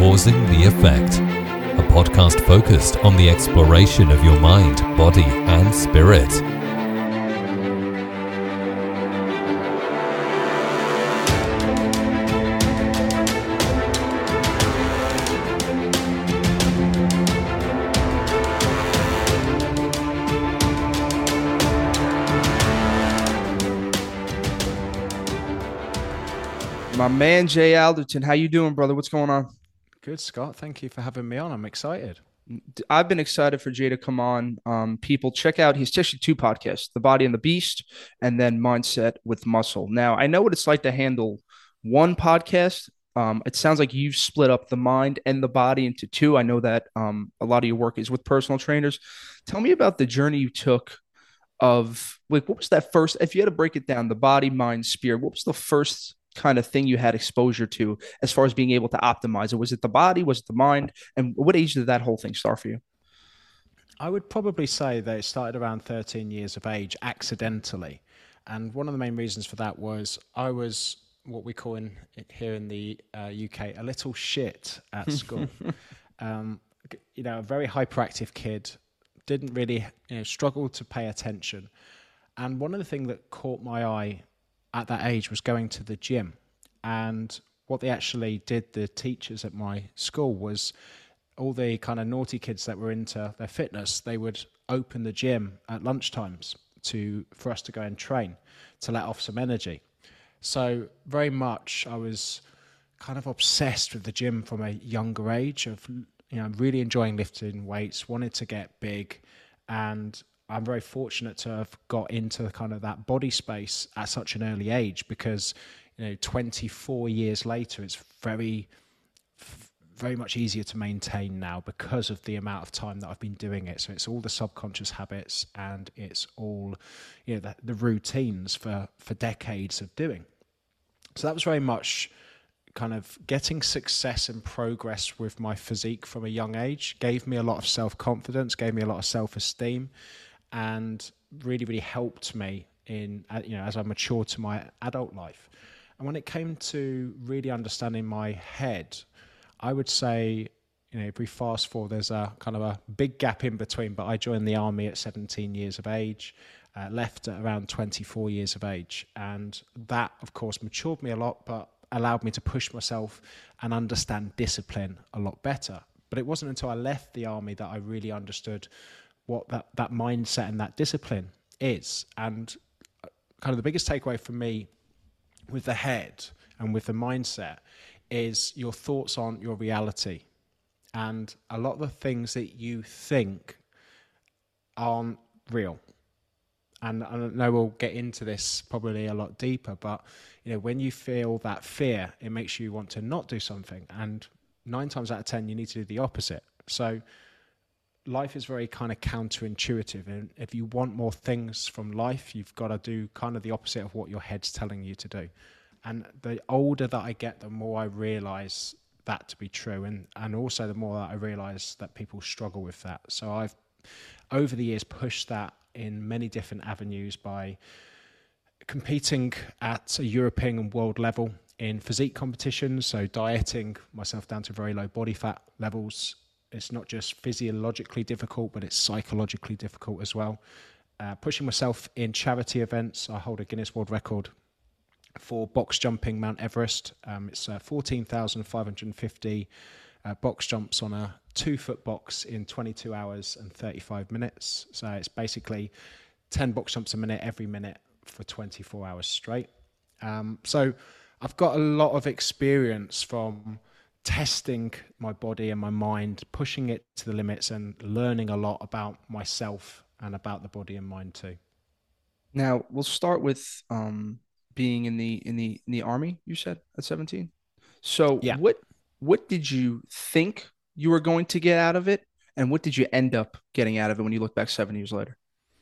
Causing the Effect, a podcast focused on the exploration of your mind, body, and spirit. My man, Jay Alderton. How you doing, brother? What's going on? Good, Scott. Thank you for having me on. I'm excited. I've been excited for Jay to come on. People, check out his actually two podcasts, The Body and the Beast, and then Mindset with Muscle. Now, I know what it's like to handle one podcast. It sounds like you've split up the mind and the body into two. I know that a lot of your work is with personal trainers. Tell me about the journey you took of, like, what was that first, if you had to break it down, the body, mind, spirit, what was the first kind of thing you had exposure to as far as being able to optimize it? Was it the body? Was it the mind? And what age did that whole thing start for you? I would probably say that it started around 13 years of age accidentally. And one of the main reasons for that was I was what we call here in the UK, a little shit at school. A very hyperactive kid, didn't really struggle to pay attention. And one of the things that caught my eye at that age was going to the gym. And what they actually did, the teachers at my school, was all the kind of naughty kids that were into their fitness, they would open the gym at lunchtimes for us to go and train, to let off some energy. So very much I was kind of obsessed with the gym from a younger age of, really enjoying lifting weights, wanted to get big, and I'm very fortunate to have got into kind of that body space at such an early age because, 24 years later, it's very, very much easier to maintain now because of the amount of time that I've been doing it. So it's all the subconscious habits and it's all, the routines for decades of doing. So that was very much kind of getting success and progress with my physique from a young age, gave me a lot of self-confidence, gave me a lot of self-esteem, and really, really helped me in, as I matured to my adult life. And when it came to really understanding my head, I would say, if we fast forward, there's a kind of a big gap in between, but I joined the army at 17 years of age, left at around 24 years of age. And that, of course, matured me a lot, but allowed me to push myself and understand discipline a lot better. But it wasn't until I left the army that I really understood what that mindset and that discipline is. And kind of the biggest takeaway for me with the head and with the mindset is your thoughts on your reality. And a lot of the things that you think aren't real. And I know we'll get into this probably a lot deeper, but when you feel that fear, it makes you want to not do something. And 9 times out of 10, you need to do the opposite. So life is very kind of counterintuitive, and if you want more things from life, you've got to do kind of the opposite of what your head's telling you to do. And the older that I get, the more I realize that to be true, and also the more that I realize that people struggle with that. So I've over the years pushed that in many different avenues by competing at a European and world level in physique competitions, so dieting myself down to very low body fat levels. It's not just physiologically difficult, but it's psychologically difficult as well. Pushing myself in charity events. I hold a Guinness World Record for box jumping Mount Everest. It's 14,550 box jumps on a 2-foot box in 22 hours and 35 minutes. So it's basically 10 box jumps a minute every minute for 24 hours straight. So I've got a lot of experience from testing my body and my mind, pushing it to the limits, and learning a lot about myself and about the body and mind too. Now we'll start with being in the army. You said at 17. So yeah. What did you think you were going to get out of it, and what did you end up getting out of it when you look back 7 years later?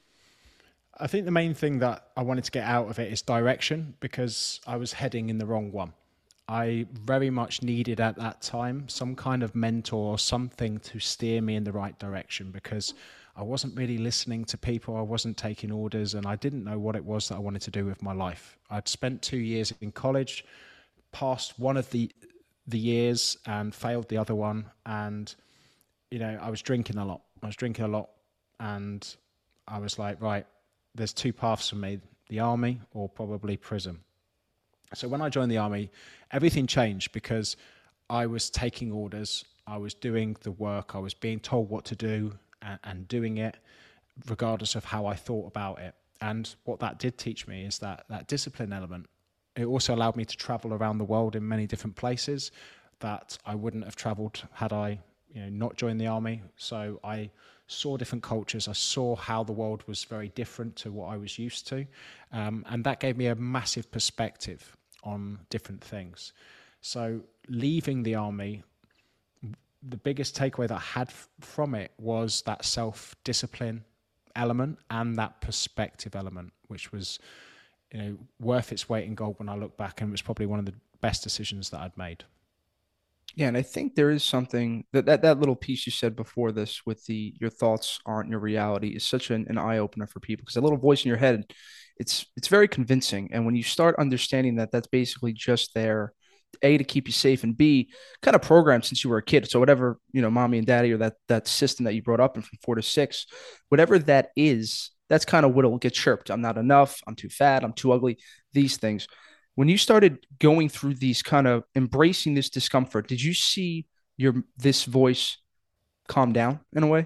I think the main thing that I wanted to get out of it is direction, because I was heading in the wrong one. I very much needed at that time some kind of mentor or something to steer me in the right direction, because I wasn't really listening to people, I wasn't taking orders, and I didn't know what it was that I wanted to do with my life. I'd spent 2 years in college, passed one of the the years and failed the other one. And, I was drinking a lot. And I was like, right, there's two paths for me, the army or probably prison. So when I joined the army, everything changed because I was taking orders, I was doing the work, I was being told what to do and doing it regardless of how I thought about it. And what that did teach me is that discipline element. It also allowed me to travel around the world in many different places that I wouldn't have traveled had I not joined the army. So I saw different cultures. I saw how the world was very different to what I was used to. And that gave me a massive perspective on different things. So leaving the army, the biggest takeaway that I had from it was that self-discipline element and that perspective element, which was worth its weight in gold when I look back, and it was probably one of the best decisions that I'd made. Yeah, and I think there is something that little piece you said before this with your thoughts aren't your reality is such an eye opener for people, because a little voice in your head, it's very convincing. And when you start understanding that that's basically just there, A, to keep you safe, and B, kind of programmed since you were a kid. So whatever, mommy and daddy, or that system that you brought up in from 4 to 6, whatever that is, that's kind of what'll get chirped. I'm not enough. I'm too fat. I'm too ugly. These things. When you started going through these, kind of embracing this discomfort, did you see this voice calm down in a way?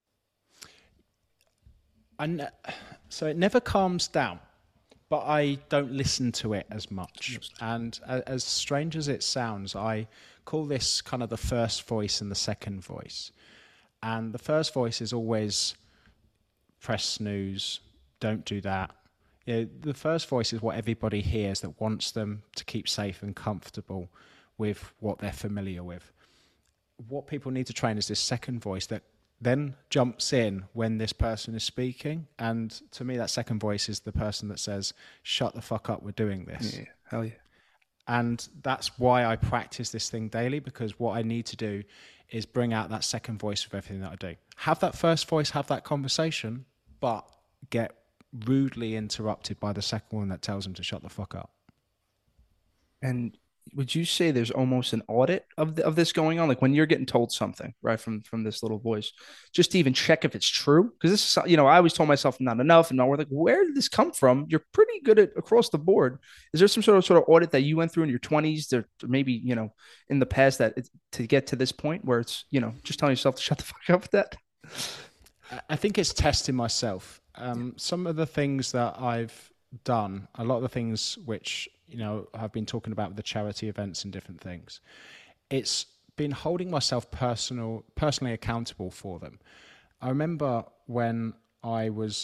So it never calms down, but I don't listen to it as much. And as strange as it sounds, I call this kind of the first voice and the second voice. And the first voice is always press snooze, don't do that. The first voice is what everybody hears that wants them to keep safe and comfortable with what they're familiar with. What people need to train is this second voice that then jumps in when this person is speaking. And to me, that second voice is the person that says, shut the fuck up, we're doing this. Yeah, hell yeah. And that's why I practice this thing daily, because what I need to do is bring out that second voice of everything that I do. Have that first voice, have that conversation, but get rudely interrupted by the second one that tells them to shut the fuck up. And would you say there's almost an audit of this going on? Like when you're getting told something, right, from this little voice, just to even check if it's true? Because this is, I always told myself I'm not enough, and now we're like, where did this come from? You're pretty good at across the board. Is there some sort of audit that you went through in your 20s, or maybe, in the past, that to get to this point where it's, just telling yourself to shut the fuck up with that? I think it's testing myself. Some of the things that I've done, a lot of the things which, I've been talking about with the charity events and different things, it's been holding myself personally accountable for them. I remember when I was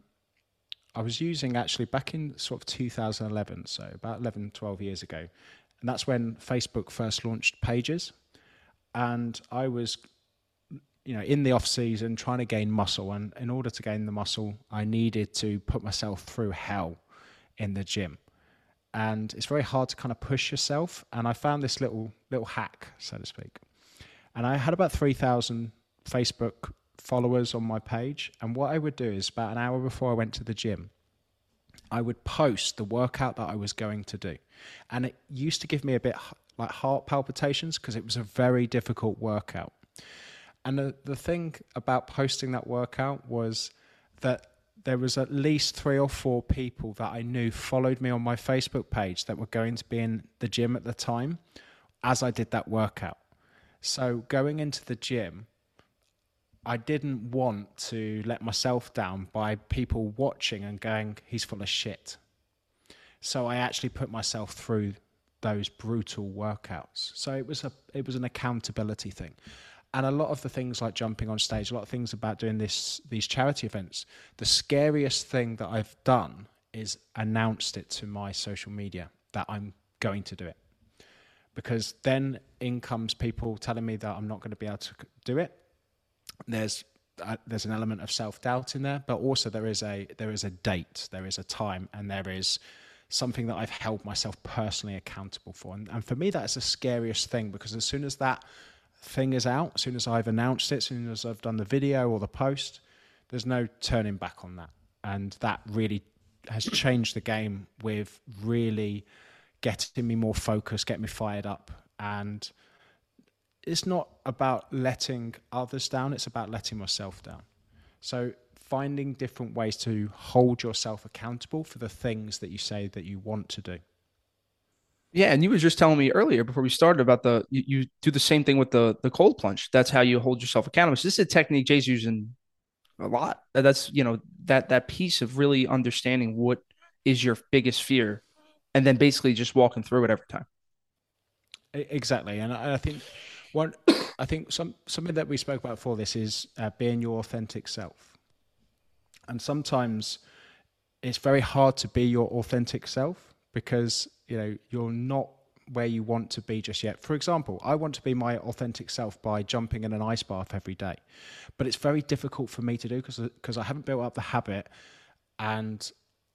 using, actually back in sort of 2011, so about 11, 12 years ago, and that's when Facebook first launched Pages, and I was in the off season trying to gain muscle. And in order to gain the muscle, I needed to put myself through hell in the gym. And it's very hard to kind of push yourself. And I found this little hack, so to speak. And I had about 3,000 Facebook followers on my page. And what I would do is about an hour before I went to the gym, I would post the workout that I was going to do. And it used to give me a bit like heart palpitations because it was a very difficult workout. And the thing about posting that workout was that there was at least 3 or 4 people that I knew followed me on my Facebook page that were going to be in the gym at the time as I did that workout. So going into the gym, I didn't want to let myself down by people watching and going, he's full of shit. So I actually put myself through those brutal workouts. So it was an accountability thing. And a lot of the things like jumping on stage, a lot of things about doing these charity events, the scariest thing that I've done is announced it to my social media that I'm going to do it. Because then in comes people telling me that I'm not going to be able to do it. There's an element of self-doubt in there, but also there is a date, there is a time, and there is something that I've held myself personally accountable for. And for me, that's the scariest thing, because as soon as that thing is out, as soon as I've announced it, as soon as I've done the video or the post, there's no turning back on that. And that really has changed the game with really getting me more focused, getting me fired up, And it's not about letting others down, it's about letting myself down. So finding different ways to hold yourself accountable for the things that you say that you want to do. Yeah, and you were just telling me earlier before we started about you do the same thing with the cold plunge. That's how you hold yourself accountable. So this is a technique Jay's using a lot. That's that piece of really understanding what is your biggest fear, and then basically just walking through it every time. Exactly, and I think something that we spoke about before this is being your authentic self. And sometimes it's very hard to be your authentic self because you're not where you want to be just yet. For example, I want to be my authentic self by jumping in an ice bath every day, but it's very difficult for me to do because I haven't built up the habit, and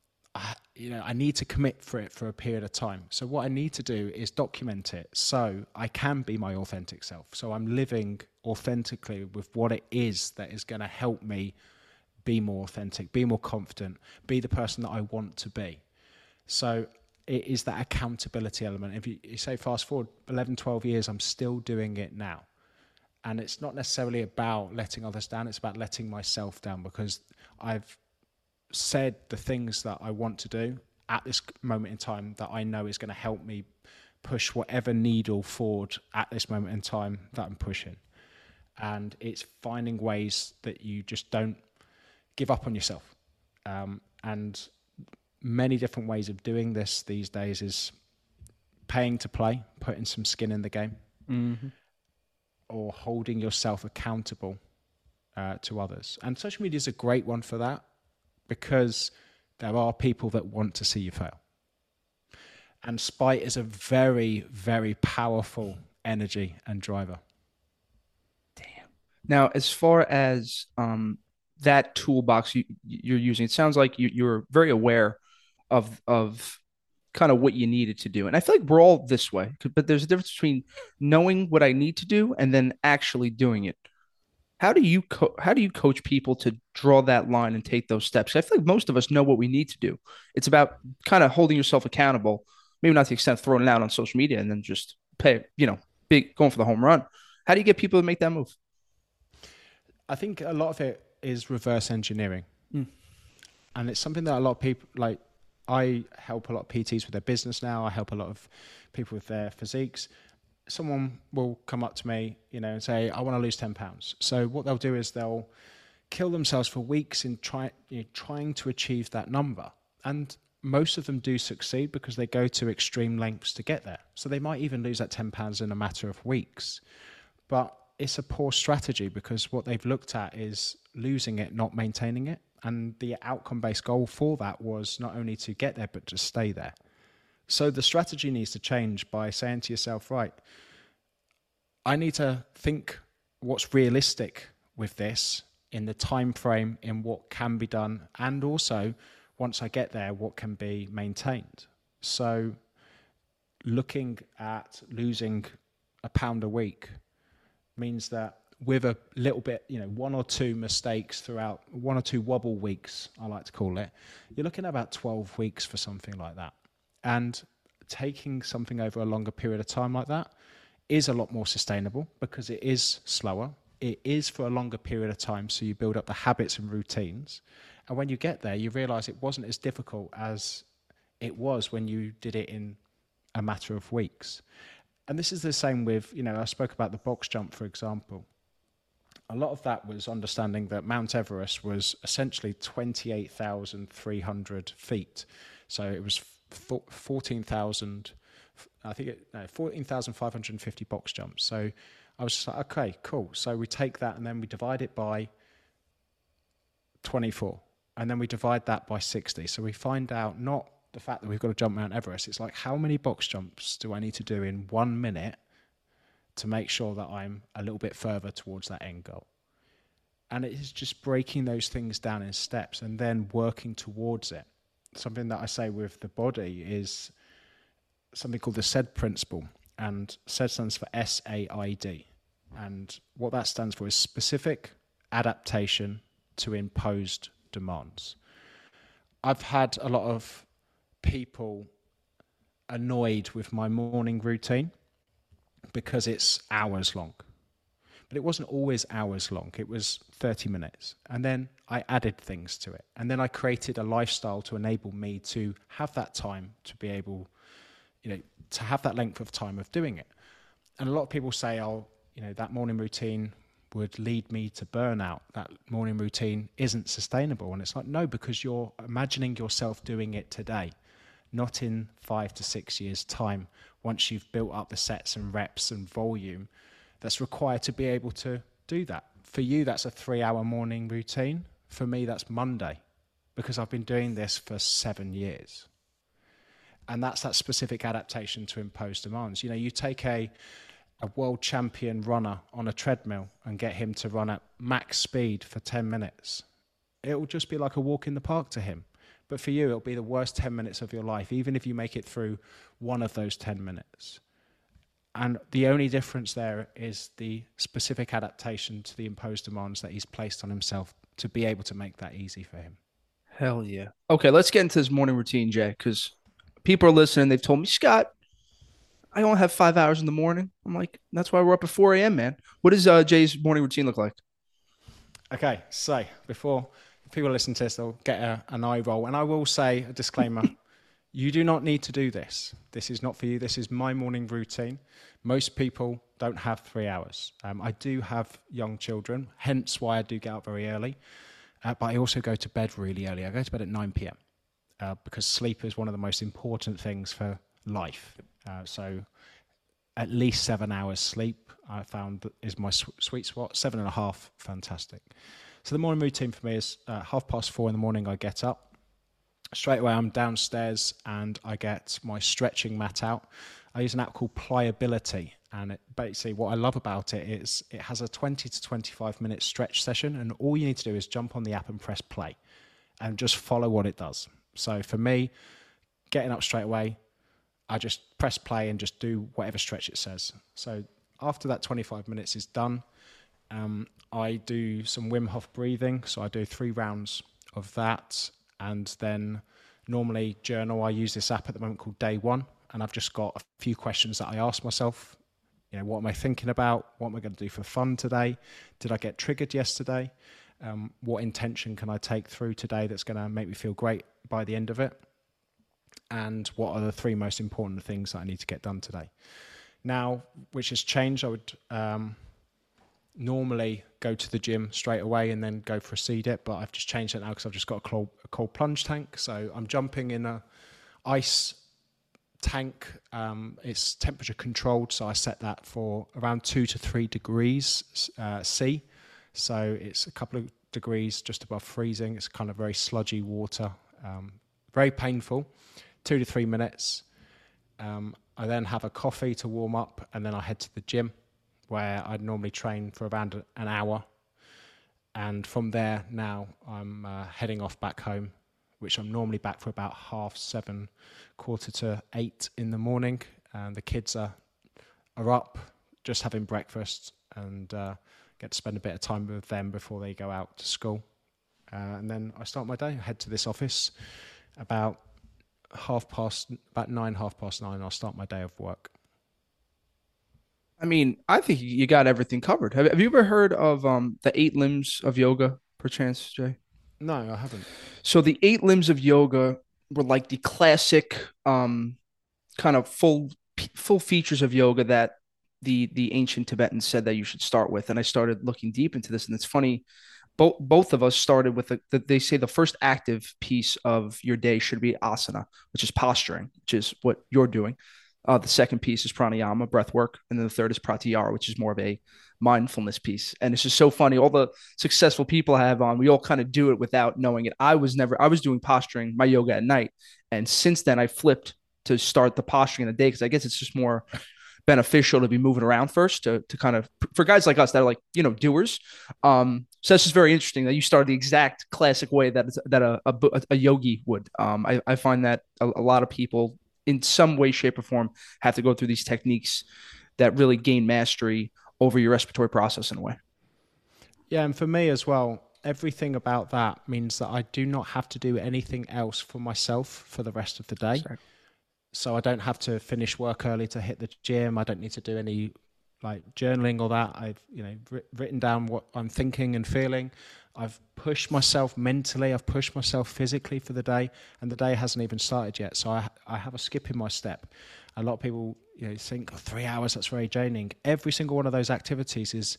I need to commit for it for a period of time. So what I need to do is document it so I can be my authentic self. So I'm living authentically with what it is that is going to help me be more authentic, be more confident, be the person that I want to be. So it is that accountability element. If you say fast forward 11, 12 years, I'm still doing it now. And it's not necessarily about letting others down. It's about letting myself down because I've said the things that I want to do at this moment in time that I know is going to help me push whatever needle forward at this moment in time that I'm pushing. And it's finding ways that you just don't give up on yourself. And many different ways of doing this these days is paying to play, putting some skin in the game, or holding yourself accountable to others. And social media is a great one for that because there are people that want to see you fail. And spite is a very, very powerful energy and driver. Damn. Now, as far as that toolbox you're using, it sounds like you're very aware of kind of what you needed to do. And I feel like we're all this way, but there's a difference between knowing what I need to do and then actually doing it. How do you coach people to draw that line and take those steps? I feel like most of us know what we need to do. It's about kind of holding yourself accountable, maybe not to the extent of throwing it out on social media and then just going for the home run. How do you get people to make that move? I think a lot of it is reverse engineering. And it's something that a lot of people, like I help a lot of PTs with their business now. I help a lot of people with their physiques. Someone will come up to me, and say, I want to lose 10 pounds. So what they'll do is they'll kill themselves for weeks in trying to achieve that number. And most of them do succeed because they go to extreme lengths to get there. So they might even lose that 10 pounds in a matter of weeks. But it's a poor strategy because what they've looked at is losing it, not maintaining it. And the outcome-based goal for that was not only to get there, but to stay there. So the strategy needs to change by saying to yourself, right, I need to think what's realistic with this in the time frame, in what can be done, and also once I get there, what can be maintained. So looking at losing a pound a week means that with a little bit, one or two mistakes throughout, one or two wobble weeks, I like to call it, you're looking at about 12 weeks for something like that. And taking something over a longer period of time like that is a lot more sustainable because it is slower. It is for a longer period of time, so you build up the habits and routines. And when you get there, you realize it wasn't as difficult as it was when you did it in a matter of weeks. And this is the same with, I spoke about the box jump, for example. A lot of that was understanding that Mount Everest was essentially 28,300 feet. So it was 14,550 box jumps. So I was just like, okay, cool. So we take that and then we divide it by 24. And then we divide that by 60. So we find out not the fact that we've got to jump Mount Everest. It's like, how many box jumps do I need to do in 1 minute to make sure that I'm a little bit further towards that end goal? And it is just breaking those things down in steps and then working towards it. Something that I say with the body is something called the SAID principle. And SAID stands for SAID. And what that stands for is specific adaptation to imposed demands. I've had a lot of people annoyed with my morning routine because it's hours long. But it wasn't always hours long. It was 30 minutes. And then I added things to it. And then I created a lifestyle to enable me to have that time to be able, to have that length of time of doing it. And a lot of people say, that morning routine would lead me to burnout. That morning routine isn't sustainable. And it's like, no, because you're imagining yourself doing it today, not in 5 to 6 years' time, once you've built up the sets and reps and volume that's required to be able to do that. For you, that's a 3-hour morning routine. For me, that's Monday, because I've been doing this for 7 years. And that's that specific adaptation to imposed demands. You take a world champion runner on a treadmill and get him to run at max speed for 10 minutes. It will just be like a walk in the park to him. But for you, it'll be the worst 10 minutes of your life, even if you make it through one of those 10 minutes. And the only difference there is the specific adaptation to the imposed demands that he's placed on himself to be able to make that easy for him. Hell yeah. Okay, let's get into this morning routine, Jay, because people are listening. They've told me, Scott, I only have 5 hours in the morning. I'm like, that's why we're up at 4 a.m., man. What does Jay's morning routine look like? Okay, so before people listen to this, they'll get an eye roll. And I will say a disclaimer. You do not need to do this. This is not for you. This is my morning routine. Most people don't have 3 hours. I do have young children, hence why I do get up very early. But I also go to bed really early. I go to bed at 9 p.m. Because sleep is one of the most important things for life. So at least 7 hours sleep, I found is my sweet spot. 7.5, fantastic. So the morning routine for me is 4:30 in the morning, I get up. Straight away, I'm downstairs and I get my stretching mat out. I use an app called Pliability, and basically what I love about it is it has a 20 to 25 minute stretch session, and all you need to do is jump on the app and press play and just follow what it does. So for me, getting up straight away, I just press play and just do whatever stretch it says. So after that 25 minutes is done, I do some Wim Hof breathing. So I do 3 rounds of that. And then normally journal. I use this app at the moment called Day One, and I've just got a few questions that I ask myself. What am I thinking about? What am I going to do for fun today? Did I get triggered yesterday? What intention can I take through today that's going to make me feel great by the end of it? And what are the 3 most important things that I need to get done today? Now, which has changed, I would normally go to the gym straight away and then go proceed it, but I've just changed it now because I've just got a cold plunge tank. So I'm jumping in a ice tank. It's temperature controlled, so I set that for around 2 to 3 degrees C. So it's a couple of degrees just above freezing. It's kind of very sludgy water, very painful. 2 to 3 minutes. I then have a coffee to warm up, and then I head to the gym, where I'd normally train for around an hour. And from there now I'm heading off back home, which I'm normally back for about 7:30, 7:45 in the morning. And the kids are up, just having breakfast, and get to spend a bit of time with them before they go out to school. And then I start my day, I head to this office about 9, 9:30, I'll start my day of work. I mean, I think you got everything covered. Have you ever heard of the 8 limbs of yoga, perchance, Jay? No, I haven't. So the 8 limbs of yoga were like the classic kind of full features of yoga that the ancient Tibetans said that you should start with. And I started looking deep into this, and it's funny. Both of us started with they say the first active piece of your day should be asana, which is posturing, which is what you're doing. The second piece is pranayama, breath work. And then the third is pratyahara, which is more of a mindfulness piece. And it's just so funny. All the successful people I have on, we all kind of do it without knowing it. I was doing posturing, my yoga at night. And since then I flipped to start the posturing in the day, because I guess it's just more beneficial to be moving around first to kind of, for guys like us that are like, doers. So that's just very interesting that you started the exact classic way that a yogi would. I find that a lot of people in some way, shape, or form have to go through these techniques that really gain mastery over your respiratory process in a way. Yeah, and for me as well, everything about that means that I do not have to do anything else for myself for the rest of the day. Sorry. So I don't have to finish work early to hit the gym. I don't need to do any like journaling or that. I've written down what I'm thinking and feeling. I've pushed myself mentally. I've pushed myself physically for the day, and the day hasn't even started yet. So I have a skip in my step. A lot of people think 3 hours, that's very draining. Every single one of those activities is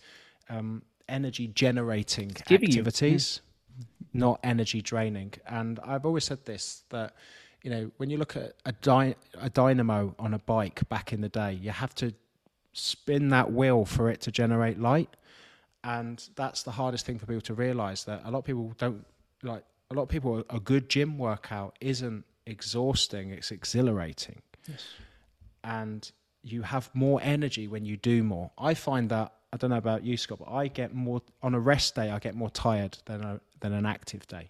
energy generating activities, not energy draining. And I've always said this, that when you look at a dynamo on a bike back in the day, you have to spin that wheel for it to generate light. And that's the hardest thing for people to realize, that a lot of people don't like. A lot of people, a good gym workout isn't exhausting, it's exhilarating. Yes. And you have more energy when you do more. I find that, I don't know about you, Scott, but I get more on a rest day. I get more tired than an active day.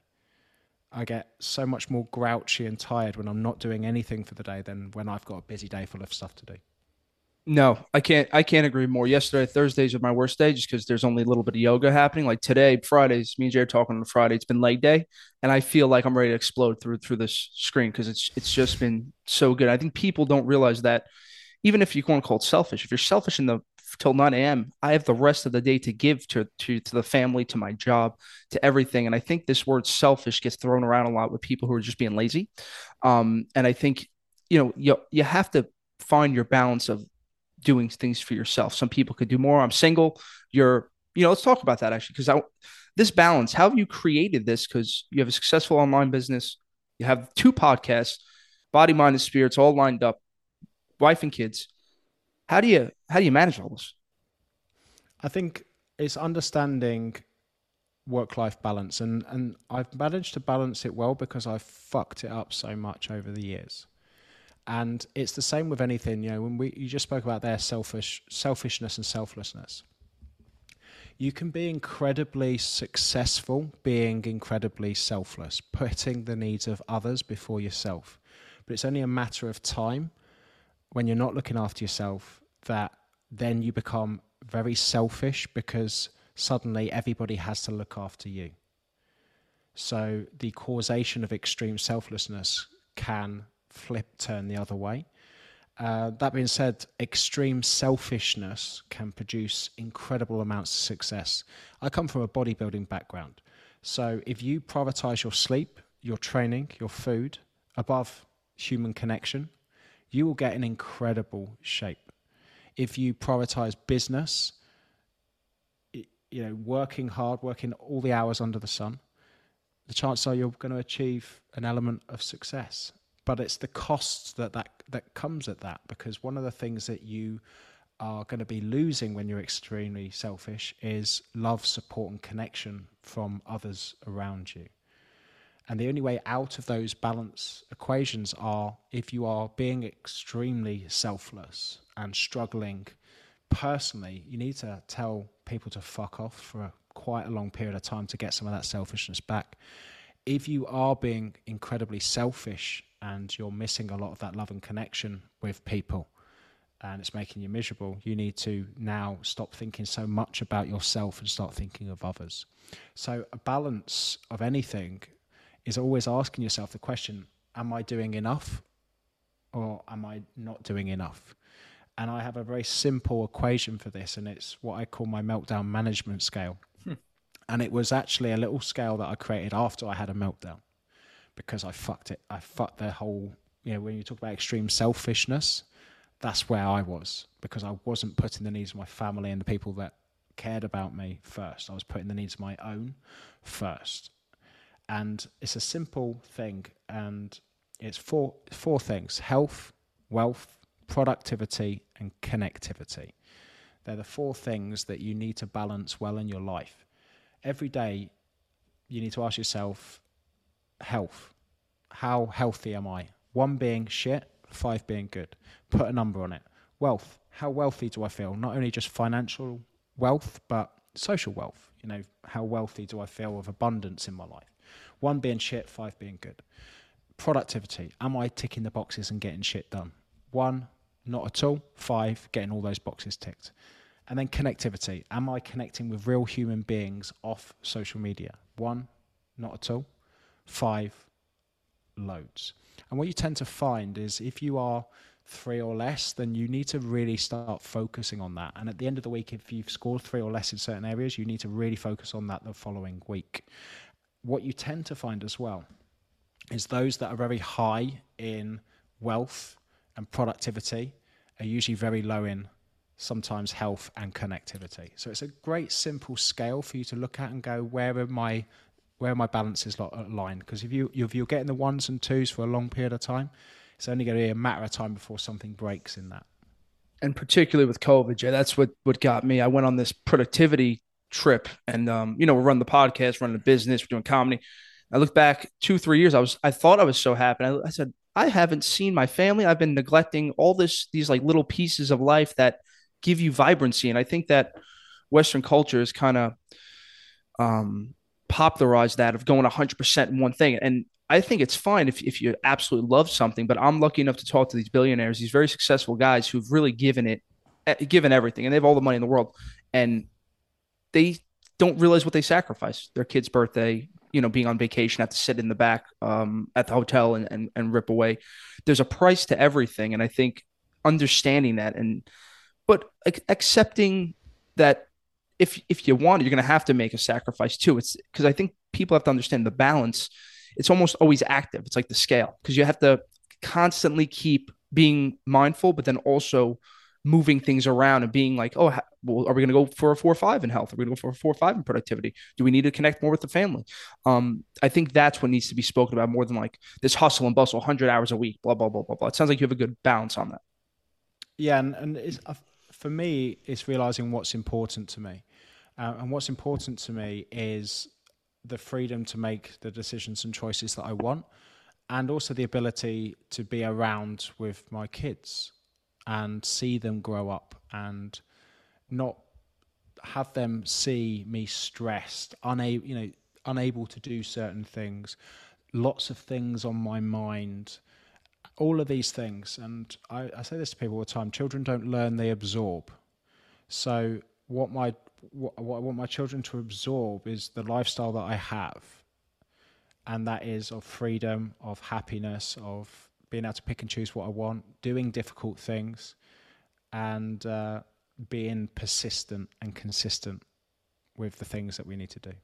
I get so much more grouchy and tired when I'm not doing anything for the day than when I've got a busy day full of stuff to do. No, I can't agree more. Yesterday, Thursdays are my worst day just because there's only a little bit of yoga happening. Like today, Fridays, me and Jay are talking on Friday. It's been leg day, and I feel like I'm ready to explode through this screen because it's just been so good. I think people don't realize that even if you want to call it selfish, if you're selfish till 9 a.m., I have the rest of the day to give to the family, to my job, to everything. And I think this word selfish gets thrown around a lot with people who are just being lazy. And I think, you have to find your balance of doing things for yourself. Some people could do more. I'm single. Let's talk about that actually, because this balance, how have you created this? Because you have a successful online business, you have 2 podcasts, Body, Mind, and Spirits, all lined up, wife and kids. How do you manage all this? I think it's understanding work-life balance, and I've managed to balance it well because I've fucked it up so much over the years. And it's the same with anything, when you just spoke about their selfishness and selflessness. You can be incredibly successful being incredibly selfless, putting the needs of others before yourself. But it's only a matter of time when you're not looking after yourself that then you become very selfish because suddenly everybody has to look after you. So the causation of extreme selflessness can turn the other way. That being said, extreme selfishness can produce incredible amounts of success. I come from a bodybuilding background. So if you prioritize your sleep, your training, your food above human connection, you will get an incredible shape. If you prioritize business, working hard, working all the hours under the sun, the chances are you're going to achieve an element of success. But it's the costs that comes at that, because one of the things that you are going to be losing when you're extremely selfish is love, support, and connection from others around you. And the only way out of those balance equations are if you are being extremely selfless and struggling personally. You need to tell people to fuck off for quite a long period of time to get some of that selfishness back. If you are being incredibly selfish and you're missing a lot of that love and connection with people and it's making you miserable, you need to now stop thinking so much about yourself and start thinking of others. So a balance of anything is always asking yourself the question, am I doing enough or am I not doing enough? And I have a very simple equation for this, and it's what I call my meltdown management scale. And it was actually a little scale that I created after I had a meltdown because I fucked it. I fucked the whole, when you talk about extreme selfishness, that's where I was, because I wasn't putting the needs of my family and the people that cared about me first. I was putting the needs of my own first. And it's a simple thing, and it's four things: health, wealth, productivity, and connectivity. They're the 4 things that you need to balance well in your life. Every day, you need to ask yourself, health. How healthy am I? 1 being shit, 5 being good. Put a number on it. Wealth. How wealthy do I feel? Not only just financial wealth, but social wealth. How wealthy do I feel with abundance in my life? 1 being shit, 5 being good. Productivity. Am I ticking the boxes and getting shit done? 1, not at all. 5, getting all those boxes ticked. And then connectivity. Am I connecting with real human beings off social media? 1, not at all. 5, loads. And what you tend to find is if you are 3 or less, then you need to really start focusing on that. And at the end of the week, if you've scored 3 or less in certain areas, you need to really focus on that the following week. What you tend to find as well is those that are very high in wealth and productivity are usually very low in sometimes health and connectivity. So it's a great simple scale for you to look at and go, where are my balances aligned? Because if you're getting the 1s and 2s for a long period of time, it's only going to be a matter of time before something breaks in that. And particularly with COVID, Jay, that's what got me. I went on this productivity trip, and we're running the podcast, running the business, we're doing comedy. I look back 2-3 years. I thought I was so happy. I said, I haven't seen my family. I've been neglecting all these like little pieces of life that give you vibrancy. And I think that Western culture is kind of popularized that of going 100% in one thing. And I think it's fine if you absolutely love something, but I'm lucky enough to talk to these billionaires, these very successful guys who've really given everything, and they have all the money in the world, and they don't realize what they sacrifice. Their kid's birthday, being on vacation, have to sit in the back at the hotel and rip away. There's a price to everything. And I think understanding that but accepting that if you want it, you're going to have to make a sacrifice too. It's because I think people have to understand the balance. It's almost always active. It's like the scale, because you have to constantly keep being mindful, but then also moving things around and being like, oh, well, are we going to go for a 4-5 in health? Are we going to go for a 4-5 in productivity? Do we need to connect more with the family? I think that's what needs to be spoken about more than like this hustle and bustle, 100 hours a week, blah, blah, blah, blah, blah. It sounds like you have a good balance on that. Yeah. And for me, it's realizing what's important to me. And what's important to me is the freedom to make the decisions and choices that I want, and also the ability to be around with my kids and see them grow up and not have them see me stressed, unable to do certain things, lots of things on my mind, all of these things. And I say this to people all the time: children don't learn, they absorb. So what I want my children to absorb is the lifestyle that I have, and that is of freedom, of happiness, of being able to pick and choose what I want, doing difficult things, and being persistent and consistent with the things that we need to do.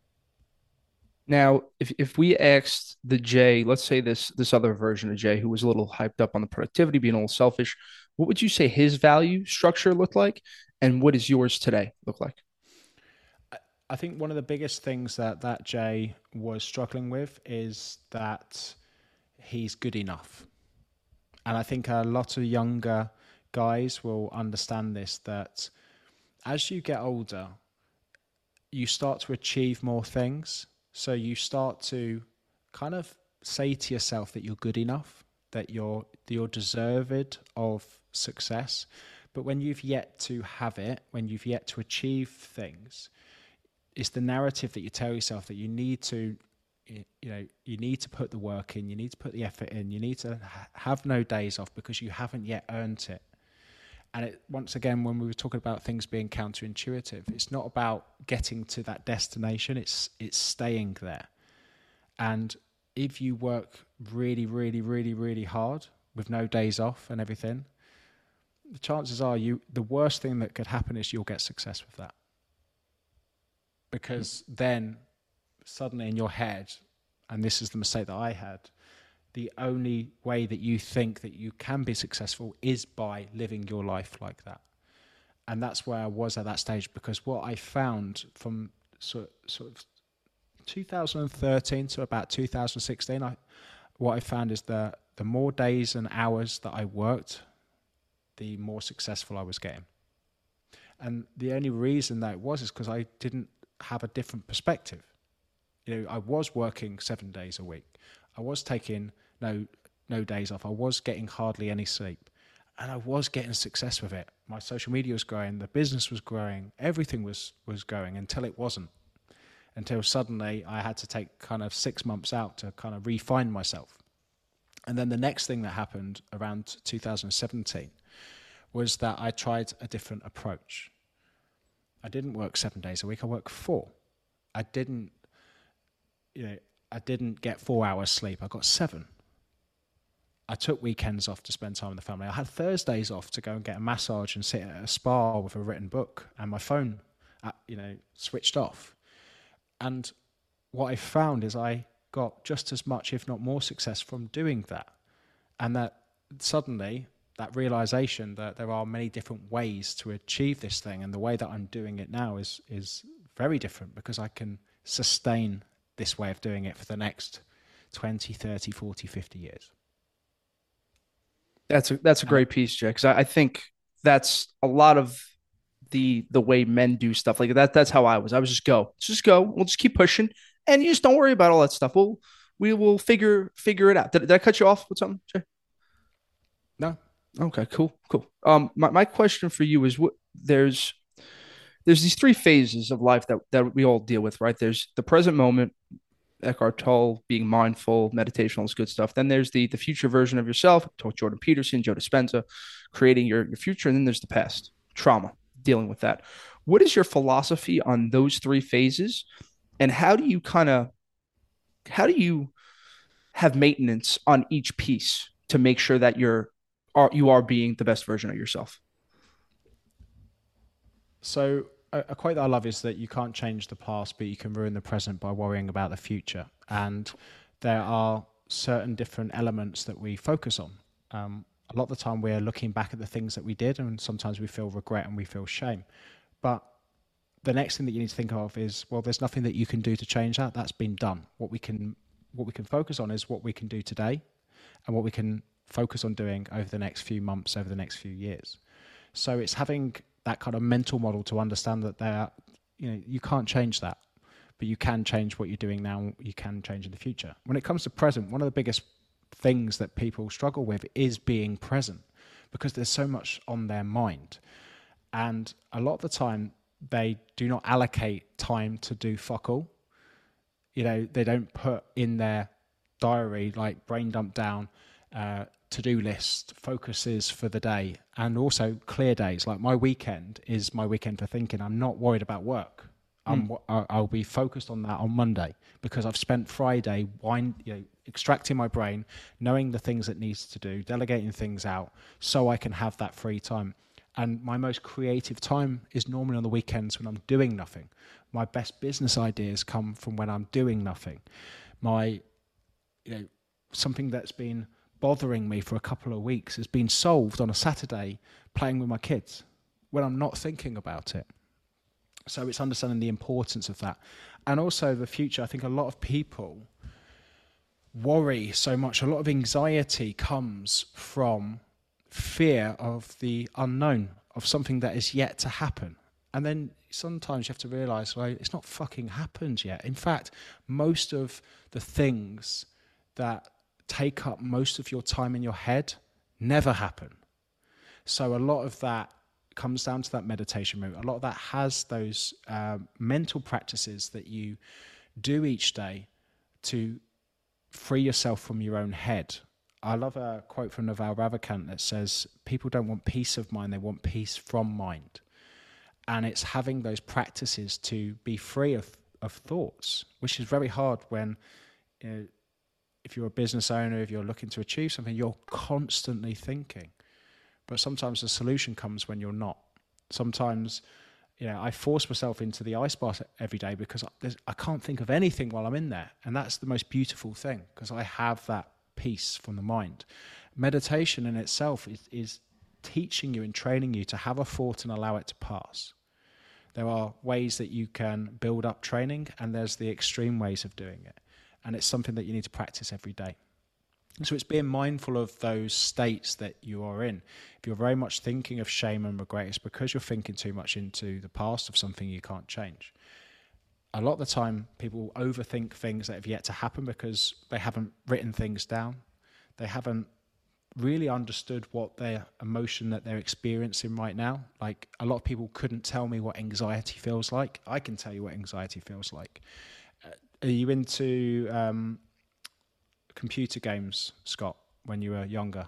Now, if we asked the Jay, let's say this other version of Jay, who was a little hyped up on the productivity, being a little selfish, what would you say his value structure looked like, and what does yours today look like? I think one of the biggest things that Jay was struggling with is that he's good enough. And I think a lot of younger guys will understand this, that as you get older, you start to achieve more things. So you start to kind of say to yourself that you're good enough, that you're deserved of success. But when you've yet to have it, when you've yet to achieve things, it's the narrative that you tell yourself that you need to put the work in, you need to put the effort in, you need to have no days off because you haven't yet earned it. And once again, when we were talking about things being counterintuitive, it's not about getting to that destination, it's staying there. And if you work really, really, really, really hard with no days off and everything, the chances are the worst thing that could happen is you'll get success with that. Because then suddenly in your head, and this is the mistake that I had, the only way that you think that you can be successful is by living your life like that. And that's where I was at that stage, because what I found from sort of 2013 to about 2016, what I found is that the more days and hours that I worked, the more successful I was getting. And the only reason that it was is because I didn't have a different perspective. I was working 7 days a week. I was taking no days off. I was getting hardly any sleep, and I was getting success with it. My social media was growing, the business was growing, everything was going, until it wasn't. Until suddenly I had to take kind of 6 months out to kind of refine myself. And then the next thing that happened around 2017 was that I tried a different approach. I didn't work 7 days a week. I worked 4. I didn't get 4 hours sleep. I got 7. I took weekends off to spend time with the family. I had Thursdays off to go and get a massage and sit at a spa with a written book and my phone, switched off. And what I found is I got just as much, if not more, success from doing that. And that suddenly, that realization that there are many different ways to achieve this thing, and the way that I'm doing it now is very different, because I can sustain this way of doing it for the next 20, 30, 40, 50 years. That's a great piece, Jay, because I think that's a lot of the way men do stuff like that. That's how I was. I was just go. We'll just keep pushing, and you just don't worry about all that stuff. We will figure it out. Did I cut you off with something, Jay? No. Okay, cool. My question for you is, what there's these three phases of life that we all deal with, right? There's the present moment, Eckhart Tolle, being mindful, meditation, all this good stuff. Then there's the future version of yourself, Jordan Peterson, Joe Dispenza, creating your future. And then there's the past, trauma, dealing with that. What is your philosophy on those three phases? And how do you have maintenance on each piece to make sure that you are being the best version of yourself? So a quote that I love is that you can't change the past, but you can ruin the present by worrying about the future. And there are certain different elements that we focus on. A lot of the time we're looking back at the things that we did, and sometimes we feel regret and we feel shame. But the next thing that you need to think of is, well, there's nothing that you can do to change that. That's been done. What we can focus on is what we can do today, and what we can focus on doing over the next few months, over the next few years. So it's having that kind of mental model to understand that you can't change that, but you can change what you're doing now. You can change in the future. When it comes to present, one of the biggest things that people struggle with is being present, because there's so much on their mind. And a lot of the time they do not allocate time to do fuck all. They don't put in their diary, like brain dump down, to-do list, focuses for the day, and also clear days. Like my weekend is my weekend for thinking. I'm not worried about work. I'll be focused on that on Monday, because I've spent Friday extracting my brain, knowing the things that needs to do, delegating things out, so I can have that free time. And my most creative time is normally on the weekends when I'm doing nothing. My best business ideas come from when I'm doing nothing. Something that's been bothering me for a couple of weeks has been solved on a Saturday playing with my kids when I'm not thinking about it. So it's understanding the importance of that. And also the future. I think a lot of people worry so much. A lot of anxiety comes from fear of the unknown, of something that is yet to happen. And then sometimes you have to realize, well, it's not fucking happened yet. In fact, most of the things that take up most of your time in your head never happen. So a lot of that comes down to that meditation route. A lot of that has those mental practices that you do each day to free yourself from your own head. I love a quote from Naval Ravikant that says, people don't want peace of mind, they want peace from mind. And it's having those practices to be free of thoughts, which is very hard when if you're a business owner, if you're looking to achieve something, you're constantly thinking. But sometimes the solution comes when you're not. Sometimes, I force myself into the ice bath every day because I can't think of anything while I'm in there. And that's the most beautiful thing, because I have that peace from the mind. Meditation in itself is teaching you and training you to have a thought and allow it to pass. There are ways that you can build up training, and there's the extreme ways of doing it. And it's something that you need to practice every day. So it's being mindful of those states that you are in. If you're very much thinking of shame and regret, it's because you're thinking too much into the past of something you can't change. A lot of the time, people overthink things that have yet to happen because they haven't written things down. They haven't really understood what their emotion that they're experiencing right now. Like, a lot of people couldn't tell me what anxiety feels like. I can tell you what anxiety feels like. Are you into computer games, Scott, when you were younger?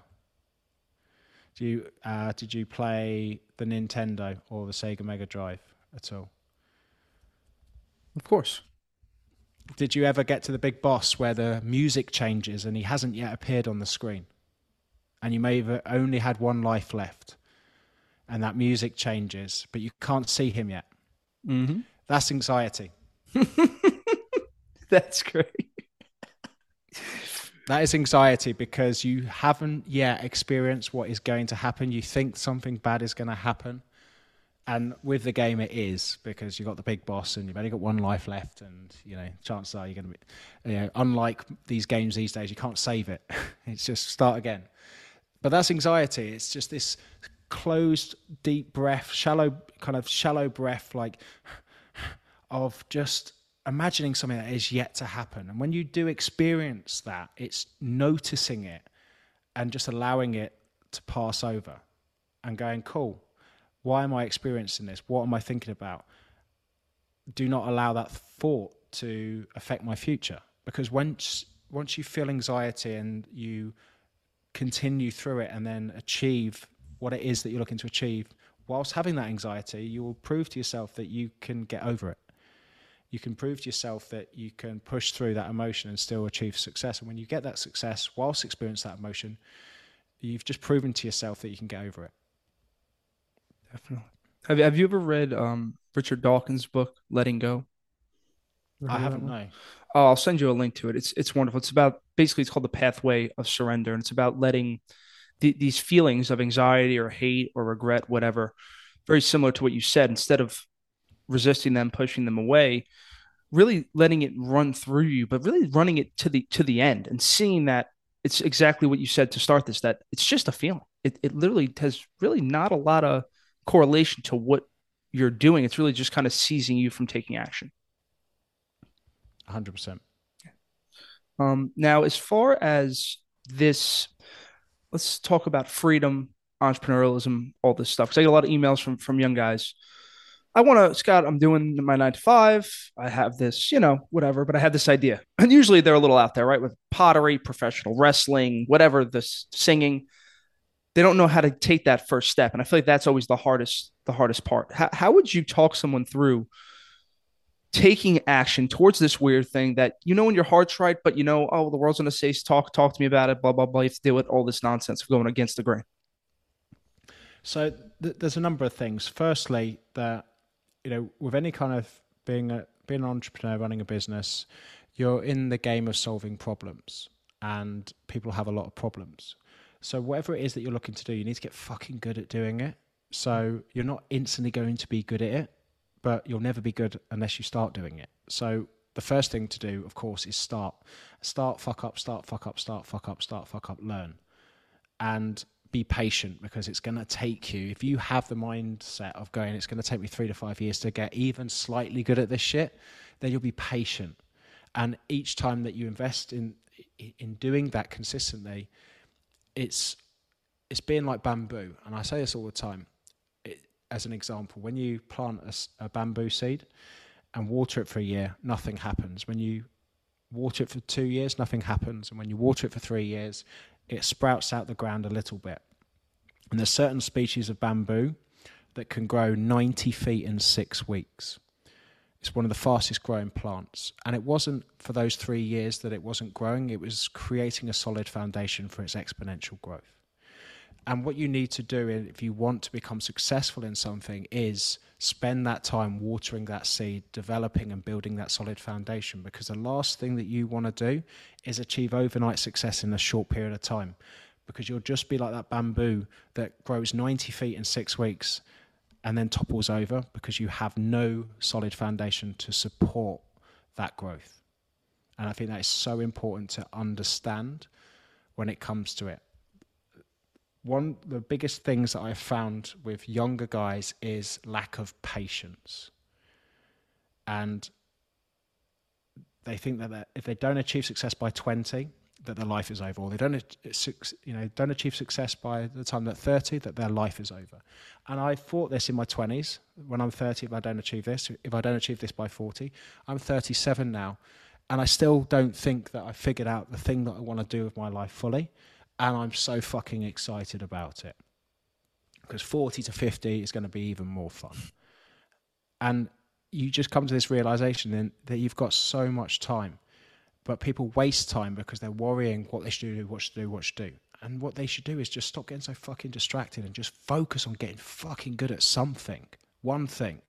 Did you play the Nintendo or the Sega Mega Drive at all? Of course. Did you ever get to the big boss where the music changes and he hasn't yet appeared on the screen? and you may have only had one life left, and that music changes, but you can't see him yet. Mm-hmm. That's anxiety. That's great. That is anxiety because you haven't yet experienced what is going to happen. You think something bad is going to happen. And with the game, it is, because you've got the big boss and you've only got one life left. And, chances are you're going to be, unlike these games these days, you can't save it. It's just start again. But that's anxiety. It's just this closed, deep breath, shallow breath, like of just imagining something that is yet to happen. And when you do experience that, it's noticing it and just allowing it to pass over and going, cool, why am I experiencing this? What am I thinking about? Do not allow that thought to affect my future. Because once you feel anxiety and you continue through it and then achieve what it is that you're looking to achieve, whilst having that anxiety, you will prove to yourself that you can get over it. You can prove to yourself that you can push through that emotion and still achieve success. And when you get that success whilst experiencing that emotion, you've just proven to yourself that you can get over it. Definitely. Have you ever read Richard Dawkins' book, Letting Go? I haven't, no. Oh, I'll send you a link to it. It's wonderful. It's about, basically, it's called The Pathway of Surrender. And it's about letting these feelings of anxiety or hate or regret, whatever, very similar to what you said, instead of resisting them, pushing them away, really letting it run through you, but really running it to the end and seeing that it's exactly what you said to start this, that it's just a feeling. It literally has really not a lot of correlation to what you're doing. It's really just kind of seizing you from taking action. 100%. Now, as far as this, let's talk about freedom, entrepreneurialism, all this stuff. Because I get a lot of emails from young guys. Scott, I'm doing my 9 to 5. I have this, whatever, but I have this idea. And usually they're a little out there, right? With pottery, professional wrestling, whatever, this singing. They don't know how to take that first step. And I feel like that's always the hardest part. How would you talk someone through taking action towards this weird thing that, in your heart's right, but oh, the world's going to say, talk to me about it, blah, blah, blah. You have to deal with all this nonsense of going against the grain. So there's a number of things. Firstly, that, with any kind of being an entrepreneur, running a business, you're in the game of solving problems, and people have a lot of problems. So whatever it is that you're looking to do, you need to get fucking good at doing it. So you're not instantly going to be good at it, but you'll never be good unless you start doing it. So the first thing to do, of course, is start, fuck up, learn. And be patient, because it's going to take you, if you have the mindset of going, it's going to take me 3 to 5 years to get even slightly good at this shit, then you'll be patient. And each time that you invest in doing that consistently, it's being like bamboo. And I say this all the time. As an example, when you plant a bamboo seed and water it for a year, nothing happens. When you water it for 2 years, nothing happens. And when you water it for 3 years, it sprouts out the ground a little bit. And there's certain species of bamboo that can grow 90 feet in 6 weeks. It's one of the fastest growing plants. And it wasn't for those 3 years that it wasn't growing. It was creating a solid foundation for its exponential growth. And what you need to do if you want to become successful in something is spend that time watering that seed, developing and building that solid foundation, because the last thing that you want to do is achieve overnight success in a short period of time, because you'll just be like that bamboo that grows 90 feet in 6 weeks and then topples over because you have no solid foundation to support that growth. And I think that is so important to understand when it comes to it. One of the biggest things that I've found with younger guys is lack of patience. And they think that if they don't achieve success by 20, that their life is over, or they don't achieve success by the time they're 30, that their life is over. And I thought this in my 20s. When I'm 30, if I don't achieve this by 40, I'm 37 now, and I still don't think that I figured out the thing that I want to do with my life fully. And I'm so fucking excited about it, because 40 to 50 is going to be even more fun. And you just come to this realization that you've got so much time, but people waste time because they're worrying what they should do, what to do. And what they should do is just stop getting so fucking distracted and just focus on getting fucking good at something, one thing.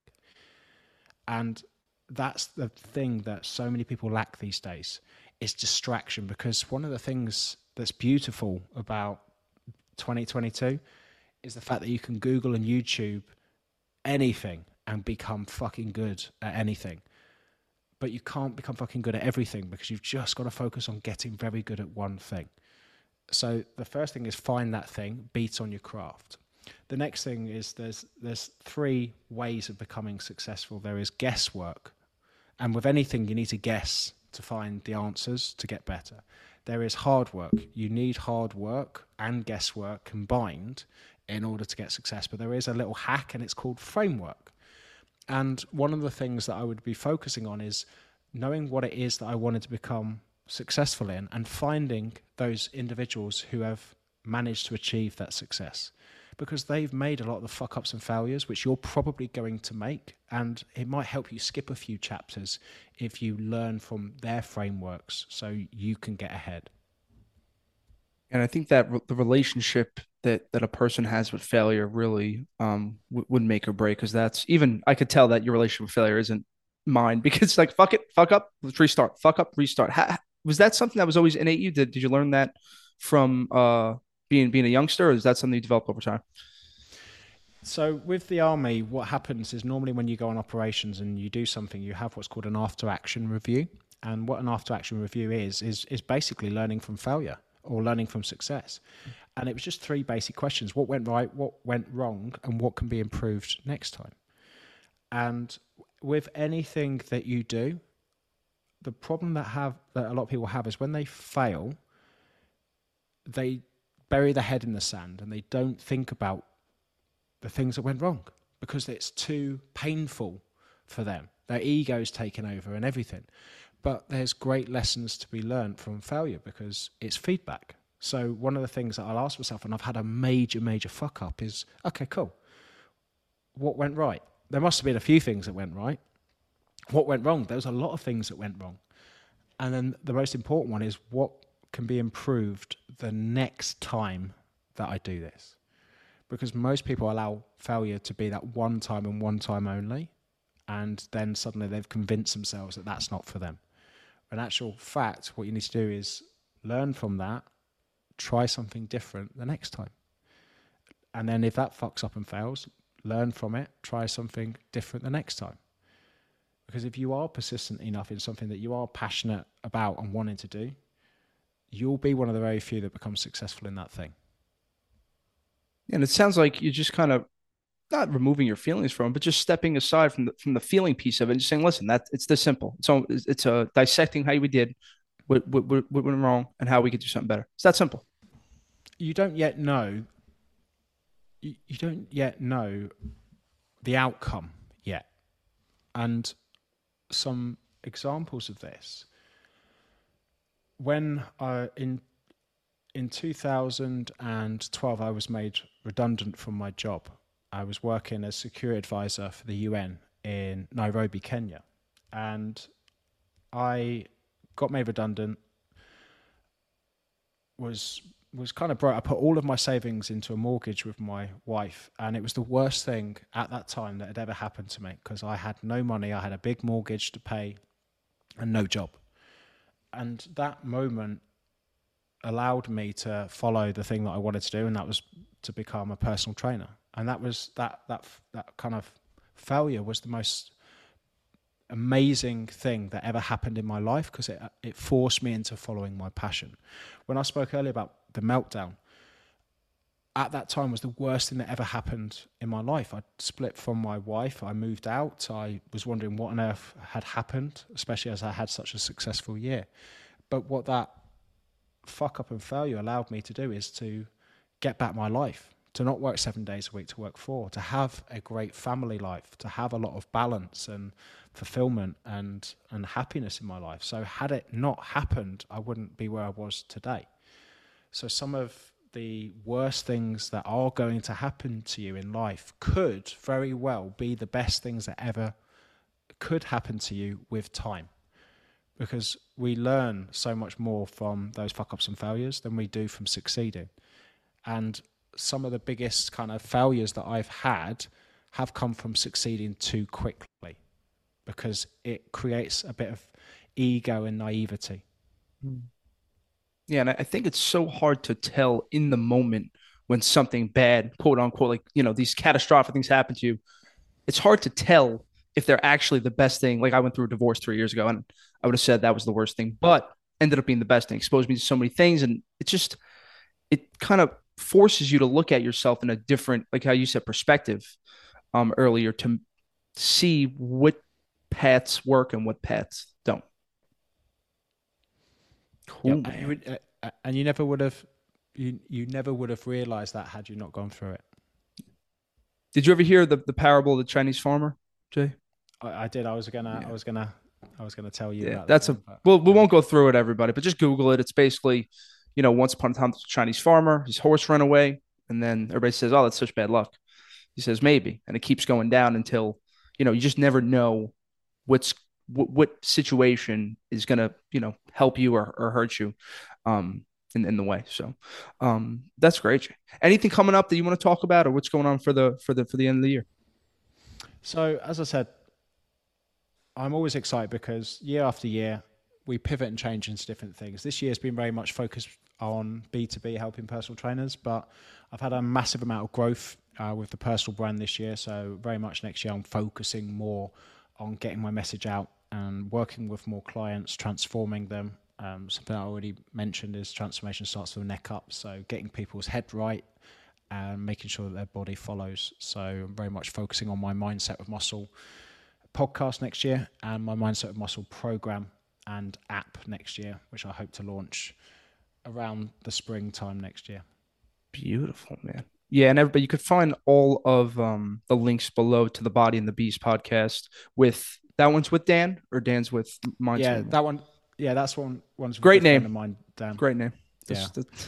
And that's the thing that so many people lack these days, is distraction. Because one of the things that's beautiful about 2022 is the fact that you can Google and YouTube anything and become fucking good at anything. But you can't become fucking good at everything, because you've just got to focus on getting very good at one thing. So the first thing is find that thing, beat on your craft. The next thing is there's 3 ways of becoming successful. There is guesswork. And with anything, you need to guess to find the answers to get better. There is hard work. You need hard work and guesswork combined in order to get success. But there is a little hack, and it's called framework. And one of the things that I would be focusing on is knowing what it is that I wanted to become successful in, and finding those individuals who have managed to achieve that success, because they've made a lot of the fuck ups and failures which you're probably going to make, and it might help you skip a few chapters if you learn from their frameworks so you can get ahead. And I think that the relationship that a person has with failure really would make or break, because that's, even I could tell that your relationship with failure isn't mine, because it's like, fuck it, fuck up, let's restart, fuck up, restart. Was that something that was always innate you? Did you learn that from being a youngster, or is that something you developed over time? So with the army, what happens is normally when you go on operations and you do something, you have what's called an after-action review. And what an after-action review is basically learning from failure or learning from success. And it was just 3 basic questions: what went right, what went wrong, and what can be improved next time. And with anything that you do, the problem that a lot of people have is when they fail, they bury their head in the sand and they don't think about the things that went wrong, because it's too painful for them. Their ego's taken over and everything. But there's great lessons to be learned from failure, because it's feedback. So one of the things that I'll ask myself when I've had a major fuck up is, okay, cool, what went right? There must have been a few things that went right. What went wrong? There was a lot of things that went wrong. And then the most important one is, what can be improved the next time that I do this? Because most people allow failure to be that one time and one time only, and then suddenly they've convinced themselves that that's not for them. In actual fact, what you need to do is learn from that, try something different the next time. And then if that fucks up and fails, learn from it, try something different the next time. Because if you are persistent enough in something that you are passionate about and wanting to do, you'll be one of the very few that becomes successful in that thing. And it sounds like you're just kind of not removing your feelings from it, but just stepping aside from the feeling piece of it and just saying, listen, it's this simple. It's a dissecting how we did, what went wrong, and how we could do something better. It's that simple. You don't yet know. You don't yet know the outcome yet. And some examples of this: when in 2012 I was made redundant from my job. I was working as security advisor for the UN in Nairobi, Kenya, and I got made redundant. Was kind of broke. I put all of my savings into a mortgage with my wife, and it was the worst thing at that time that had ever happened to me, because I had no money, I had a big mortgage to pay, and no job. And that moment allowed me to follow the thing that I wanted to do, and that was to become a personal trainer. And that was that kind of failure was the most amazing thing that ever happened in my life, because it forced me into following my passion. When I spoke earlier about the meltdown, at that time was the worst thing that ever happened in my life. I split from my wife, I moved out, I was wondering what on earth had happened, especially as I had such a successful year. But what that fuck up and failure allowed me to do is to get back my life, to not work 7 days a week, to work 4, to have a great family life, to have a lot of balance and fulfillment and happiness in my life. So had it not happened, I wouldn't be where I was today. So some of the worst things that are going to happen to you in life could very well be the best things that ever could happen to you with time. Because we learn so much more from those fuck-ups and failures than we do from succeeding. And some of the biggest kind of failures that I've had have come from succeeding too quickly, because it creates a bit of ego and naivety. Yeah, and I think it's so hard to tell in the moment when something bad, quote unquote, like, these catastrophic things happen to you. It's hard to tell if they're actually the best thing. Like, I went through a divorce 3 years ago, and I would have said that was the worst thing, but ended up being the best thing. Exposed me to so many things, and it kind of forces you to look at yourself in a different, like how you said, perspective earlier, to see what paths work and what paths don't. Cool. Yep. And you never would have realized that had you not gone through it. Did you ever hear the parable of the Chinese farmer, Jay? I did. I was gonna tell you. Yeah, about well, we won't go through it, everybody, but just Google it. It's basically, once upon a time, there's a Chinese farmer, his horse ran away, and then everybody says, "Oh, that's such bad luck." He says, "Maybe," and it keeps going down until, you just never know what situation is gonna, help you or hurt you, in the way. So, that's great. Jay. Anything coming up that you want to talk about, or what's going on for the end of the year? So, as I said, I'm always excited because year after year, we pivot and change into different things. This year has been very much focused on B2B, helping personal trainers, but I've had a massive amount of growth with the personal brand this year. So very much next year, I'm focusing more on getting my message out and working with more clients, transforming them. Something I already mentioned is transformation starts from the neck up. So getting people's head right and making sure that their body follows. So I'm very much focusing on my Mindset with Muscle podcast next year and my Mindset with Muscle program and app next year, which I hope to launch around the springtime next year. Beautiful, man. Yeah, and everybody, you could find all of the links below to the Body and the Beast podcast. With that one's with Dan, or Dan's with Mindset? Yeah, that one. Yeah, that's one's great name. Of mine, Dan. Great name. Yeah.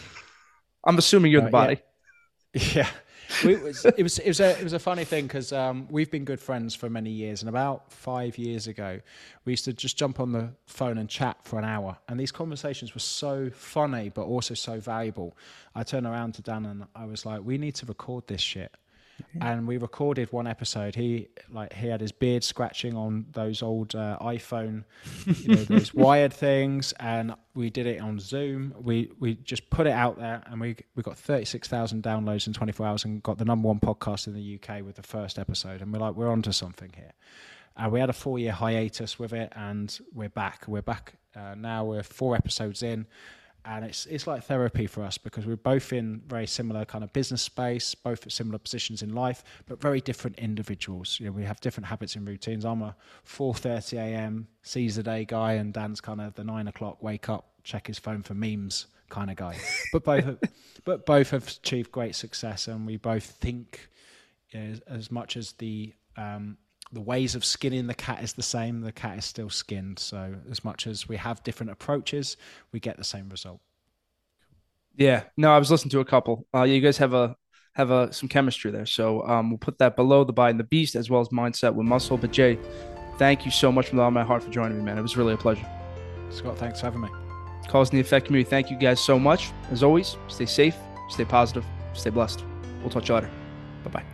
I'm assuming you're the Body. Yeah. It was a funny thing because we've been good friends for many years, and about 5 years ago, we used to just jump on the phone and chat for an hour, and these conversations were so funny but also so valuable. I turned around to Dan and I was like, "We need to record this shit." And we recorded one episode. He had his beard scratching on those old iPhone, those wired things, and we did it on Zoom. We just put it out there, and we got 36,000 downloads in 24 hours, and got the #1 podcast in the UK with the first episode. And we're onto something here. We had a 4-year hiatus with it, and we're back. We're back now. We're 4 episodes in. And it's like therapy for us because we're both in very similar kind of business space, both at similar positions in life, but very different individuals. We have different habits and routines. I'm a 4:30 a.m. seize the day guy, and Dan's kind of the 9 o'clock wake up, check his phone for memes kind of guy. But both have achieved great success, and we both think as much as the ways of skinning the cat is the same, the cat is still skinned. So as much as we have different approaches, we get the same result. Yeah, no, I was listening to a couple. You guys have some chemistry there. So we'll put that below, the Body and the Beast, as well as Mindset with Muscle. But Jay, thank you so much from the bottom of my heart for joining me, man. It was really a pleasure. Scott, thanks for having me. Cause and the Effect community, thank you guys so much. As always, stay safe, stay positive, stay blessed. We'll talk to you later. Bye-bye.